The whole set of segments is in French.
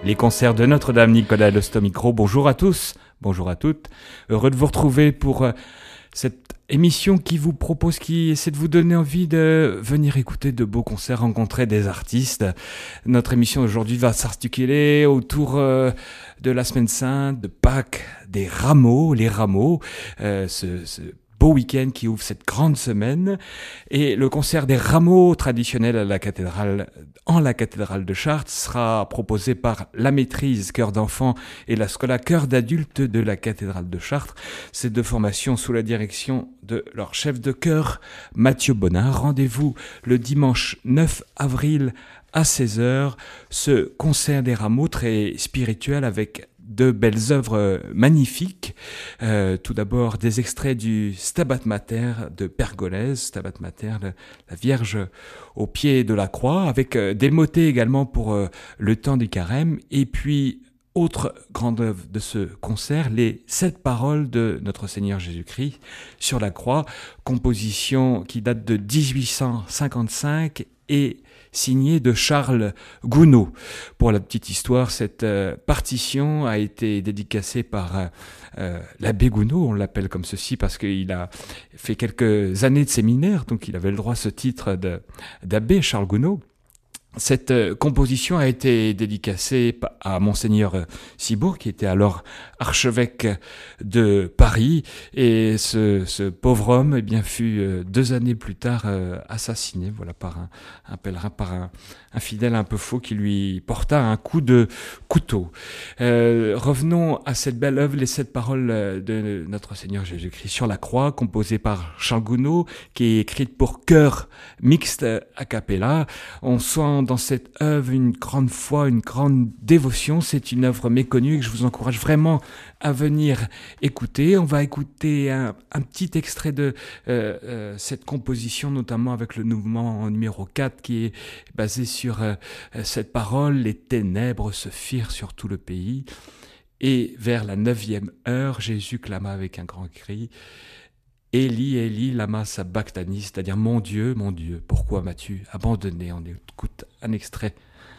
Les concerts de Notre-Dame. Nicolas Lostomicro, bonjour à tous, bonjour à toutes. Heureux de vous retrouver pour cette émission qui vous propose, qui essaie de vous donner envie de venir écouter de beaux concerts, rencontrer des artistes. Notre émission d'aujourd'hui va s'articuler autour de la Semaine Sainte, de Pâques, des rameaux, les rameaux, ce beau week-end qui ouvre cette grande semaine, et le concert des rameaux traditionnels à la cathédrale, en la cathédrale de Chartres, sera proposé par la Maîtrise chœur d'enfants et la Schola chœur d'adultes de la cathédrale de Chartres. Ces deux formations sous la direction de leur chef de chœur Mathieu Bonin. Rendez-vous le dimanche 9 avril à 16h, ce concert des rameaux très spirituel avec de belles œuvres magnifiques. Tout d'abord, des extraits du Stabat Mater de Pergolèse, Stabat Mater, la Vierge au pied de la croix, avec des motets également pour le temps du carême. Et puis, autre grande œuvre de ce concert, les 7 paroles de notre Seigneur Jésus-Christ sur la croix, composition qui date de 1855 et signé de Charles Gounod. Pour la petite histoire, cette partition a été dédicacée par l'abbé Gounod, on l'appelle comme ceci parce qu'il a fait quelques années de séminaire, donc il avait le droit à ce titre d'abbé, Charles Gounod. Cette composition a été dédicacée à Monseigneur Cibourg, qui était alors archevêque de Paris, et ce pauvre homme, eh bien, fut 2 années plus tard assassiné, voilà, par un pèlerin, par un fidèle un peu faux qui lui porta un coup de couteau. Revenons à cette belle œuvre, les 7 paroles de notre Seigneur Jésus-Christ sur la croix, composée par Charles Gounod, qui est écrite pour chœur mixte a cappella. On sent dans cette œuvre une grande foi, une grande dévotion. C'est une œuvre méconnue que je vous encourage vraiment à venir écouter. On va écouter un petit extrait de cette composition, notamment avec le mouvement numéro 4 qui est basé sur cette parole: les ténèbres se firent sur tout le pays. Et vers la 9e heure, Jésus clama avec un grand cri: Eli, Eli, lama sabachthani, c'est-à-dire mon Dieu, pourquoi m'as-tu abandonné? On écoute un extrait.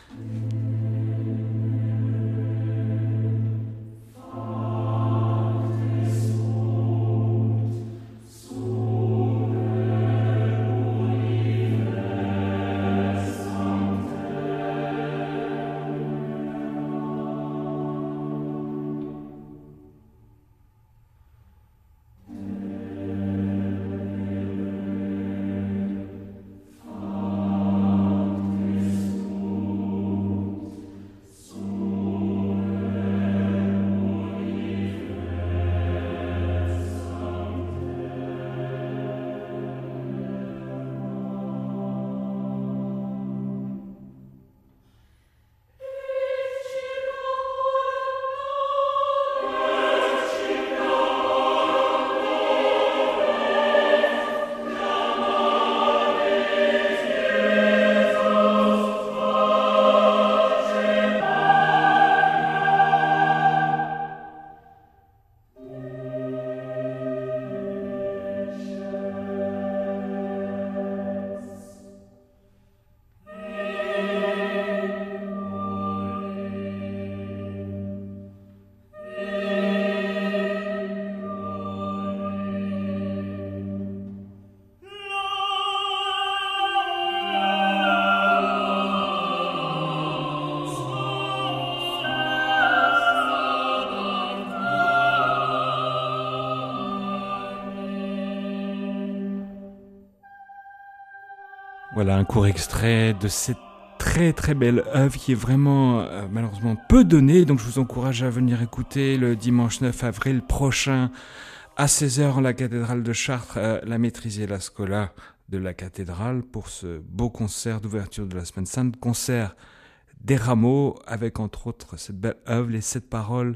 Voilà un court extrait de cette très très belle œuvre qui est vraiment malheureusement peu donnée, donc je vous encourage à venir écouter le dimanche 9 avril prochain à 16h en la cathédrale de Chartres, la Maîtrise et la Schola de la cathédrale pour ce beau concert d'ouverture de la Semaine Sainte, concert des rameaux avec entre autres cette belle œuvre, les 7 paroles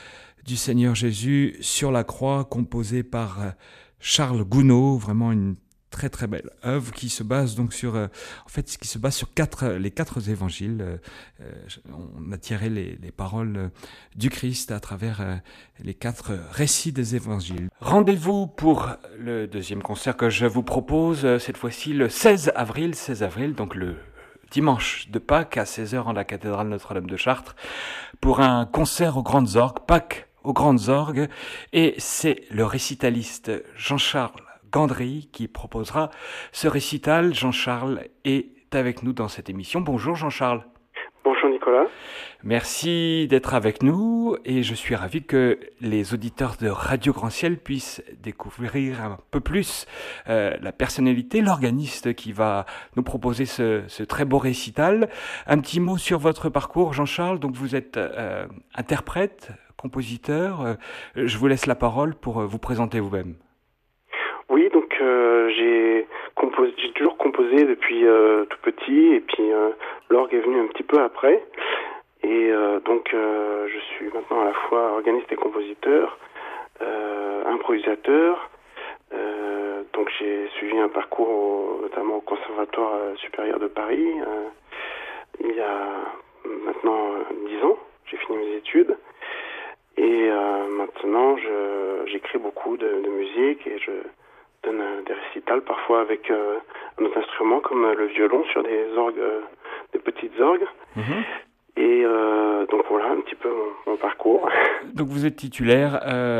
du Seigneur Jésus sur la croix, composée par Charles Gounod, vraiment une très très belle œuvre qui se base donc sur les 4 évangiles. On a tiré les paroles du Christ à travers les 4 récits des évangiles. Rendez-vous pour le deuxième concert que je vous propose cette fois-ci le 16 avril, donc le dimanche de Pâques à 16h en la cathédrale Notre-Dame de Chartres pour un concert aux Grandes Orgues, Pâques aux Grandes Orgues. Et c'est le récitaliste Jean-Charles Gandry qui proposera ce récital. Jean-Charles est avec nous dans cette émission. Bonjour Jean-Charles. Bonjour Nicolas. Merci d'être avec nous et je suis ravi que les auditeurs de Radio Grand Ciel puissent découvrir un peu plus la personnalité, l'organiste qui va nous proposer ce très beau récital. Un petit mot sur votre parcours, Jean-Charles. Donc vous êtes interprète, compositeur. Je vous laisse la parole pour vous présenter vous-même. Oui, donc j'ai toujours composé depuis tout petit et puis l'orgue est venu un petit peu après. Et donc je suis maintenant à la fois organiste et compositeur, improvisateur. Donc j'ai suivi un parcours notamment au Conservatoire supérieur de Paris il y a maintenant 10 ans. J'ai fini mes études et maintenant j'écris beaucoup de musique et je donne des récitals parfois avec un autre instrument comme le violon sur des orgues, des petites orgues. Mm-hmm. Et donc voilà un petit peu mon parcours. Donc vous êtes titulaire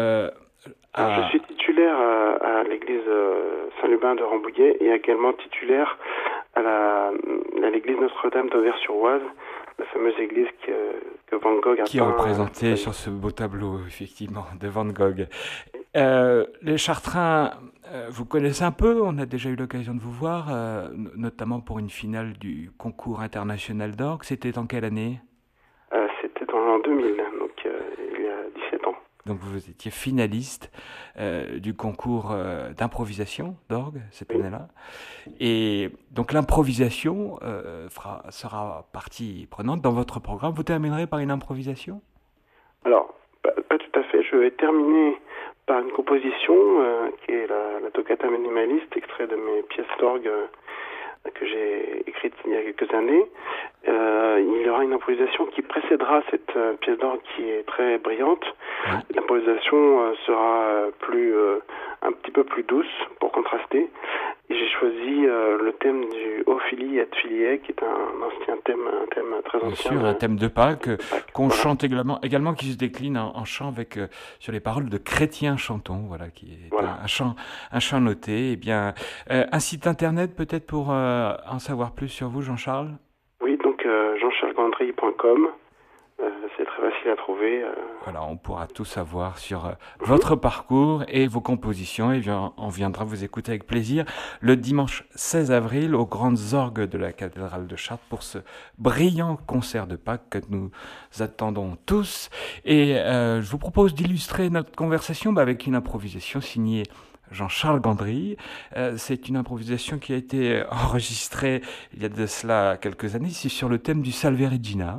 Je suis titulaire à l'église Saint-Lubin de Rambouillet et également titulaire à l'église Notre-Dame d'Auvers-sur-Oise, la fameuse église que Van Gogh a qui est représentée sur ce beau tableau, effectivement, de Van Gogh. Les Chartrains, vous connaissez un peu, on a déjà eu l'occasion de vous voir, notamment pour une finale du concours international d'orgue. C'était en quelle année ? C'était dans l'an 2000, donc il y a 17 ans. Donc vous étiez finaliste du concours d'improvisation d'orgue cette année-là. Et donc l'improvisation sera partie prenante dans votre programme. Vous terminerez par une improvisation ? Alors, pas tout à fait. Je vais terminer par une composition qui est la Toccata minimaliste, extrait de mes pièces d'orgue que j'ai écrites il y a quelques années. Il y aura une improvisation qui précédera cette pièce d'orgue qui est très brillante. L'improvisation sera un petit peu plus douce pour contraster. Et j'ai choisi le thème du Ophélie et Philiae, qui est un ancien thème, un thème très ancien. Bien sûr, un thème de Pâques qu'on chante également, qui se décline en chant avec sur les paroles de Chrétien Chanton, voilà, qui est un chant noté. Eh bien, un site internet peut-être pour en savoir plus sur vous, Jean-Charles ? Oui, donc jeancharlesgandry.com. C'est très facile à trouver. Voilà, on pourra tout savoir sur votre parcours et vos compositions. Et bien, on viendra vous écouter avec plaisir le dimanche 16 avril aux Grandes Orgues de la cathédrale de Chartres pour ce brillant concert de Pâques que nous attendons tous. Et je vous propose d'illustrer notre conversation avec une improvisation signée Jean-Charles Gandry. C'est une improvisation qui a été enregistrée il y a de cela quelques années. C'est sur le thème du Salve Regina.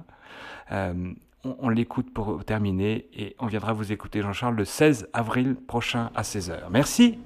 On l'écoute pour terminer et on viendra vous écouter, Jean-Charles, le 16 avril prochain à 16h. Merci.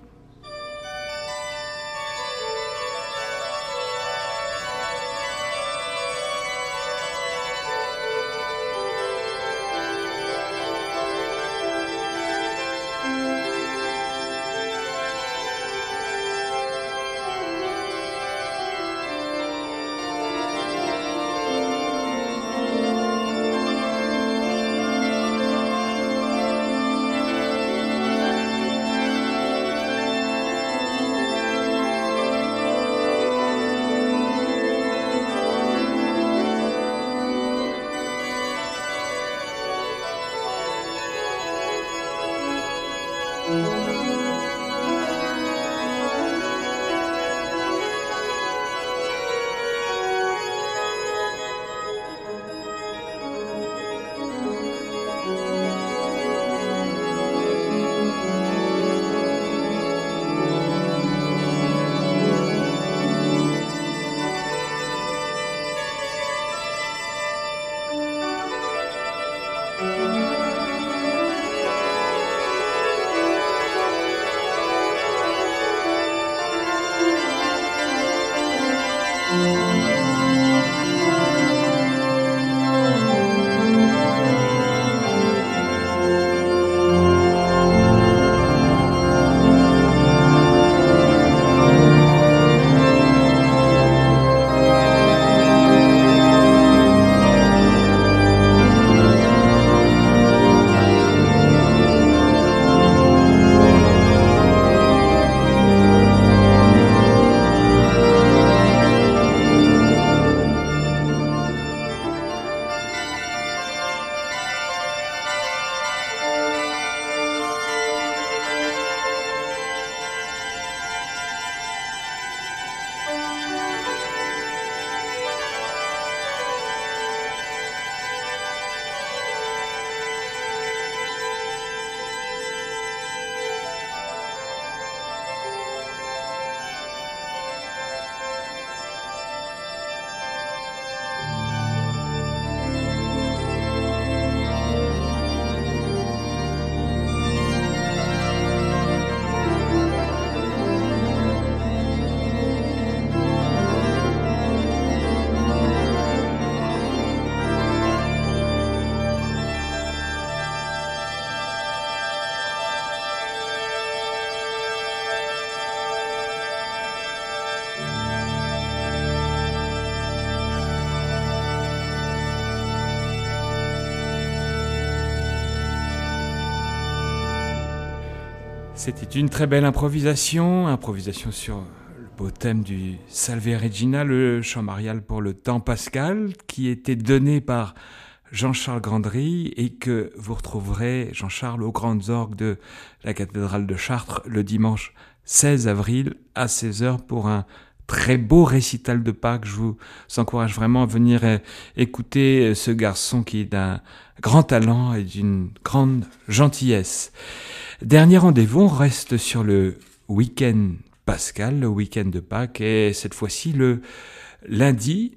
C'était une très belle improvisation sur le beau thème du Salve Regina, le chant marial pour le temps pascal, qui était donné par Jean-Charles Grandry et que vous retrouverez, Jean-Charles, aux grandes orgues de la cathédrale de Chartres le dimanche 16 avril à 16h pour un très beau récital de Pâques. Je vous encourage vraiment à venir écouter ce garçon qui est d'un grand talent et d'une grande gentillesse. Dernier rendez-vous, on reste sur le week-end pascal, le week-end de Pâques, et cette fois-ci le lundi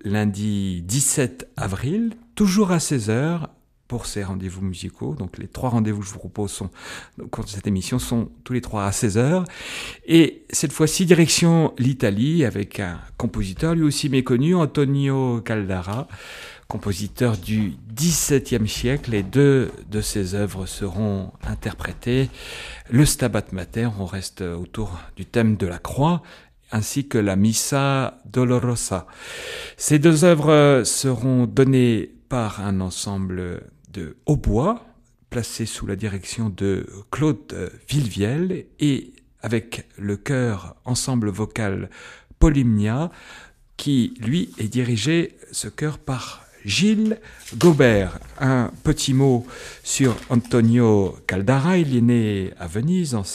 17 avril, toujours à 16h, pour ces rendez-vous musicaux. Donc les 3 rendez-vous que je vous propose au cours de cette émission sont tous les 3 à 16h. Et cette fois-ci, direction l'Italie, avec un compositeur lui aussi méconnu, Antonio Caldara, compositeur du XVIIe siècle, et 2 de ses œuvres seront interprétées. Le Stabat Mater, on reste autour du thème de la croix, ainsi que la Missa Dolorosa. Ces 2 œuvres seront données par un ensemble de hautbois, placé sous la direction de Claude Villevielle, et avec le chœur ensemble vocal Polymnia, qui, lui, est dirigé, ce chœur, par Gilles Gaubert. Un petit mot sur Antonio Caldara. Il est né à Venise en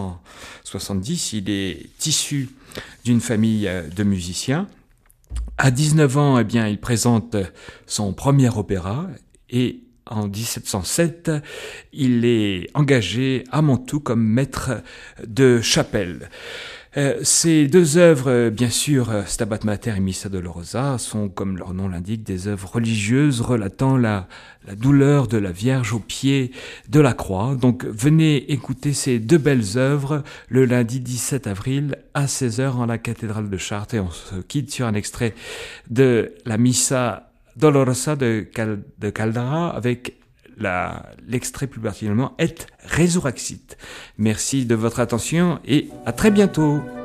1670. Il est issu d'une famille de musiciens. À 19 ans, il présente son premier opéra, et en 1707, il est engagé à Mantoue comme maître de chapelle. Ces 2 œuvres, bien sûr, Stabat Mater et Missa Dolorosa, sont, comme leur nom l'indique, des œuvres religieuses relatant la douleur de la Vierge au pied de la croix. Donc venez écouter ces 2 belles œuvres le lundi 17 avril à 16h en la cathédrale de Chartres, et on se quitte sur un extrait de la Missa Dolorosa de Caldara avec l'extrait plus particulièrement Et Resurrexit. Merci de votre attention et à très bientôt.